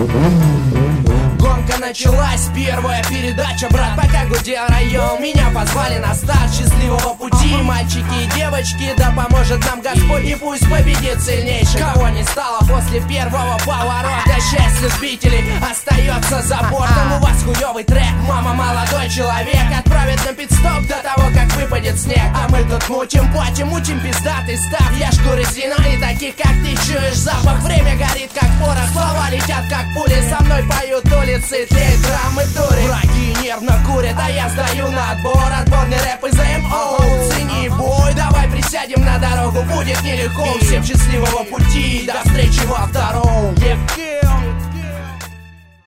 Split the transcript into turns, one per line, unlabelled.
Гонка началась, первая передача, брат, пока гудел район. Меня позвали на старт счастливого пути. Мальчики и девочки, да поможет нам Господь, и пусть победит сильнейший. Кого не стало после первого поворота, счастье любителей остается за бортом. У вас хуёвый трек, мама, молодой человек, отправит на пит-стоп до того, как выпадет снег. А мы тут мутим, платим, мутим пиздатый став. Я шкуры свина и таких, как ты, чуешь запах. Время горит, как порох, слова летят, как пули. Со мной поют улицы, тлеют драмы, дури. Враги нервно курят, а я сдаю на отбор. Отборный рэп из МО. Цени бой, давай присядем на дорогу, будет нелегко. Всем счастливого пути, до встречи во втором.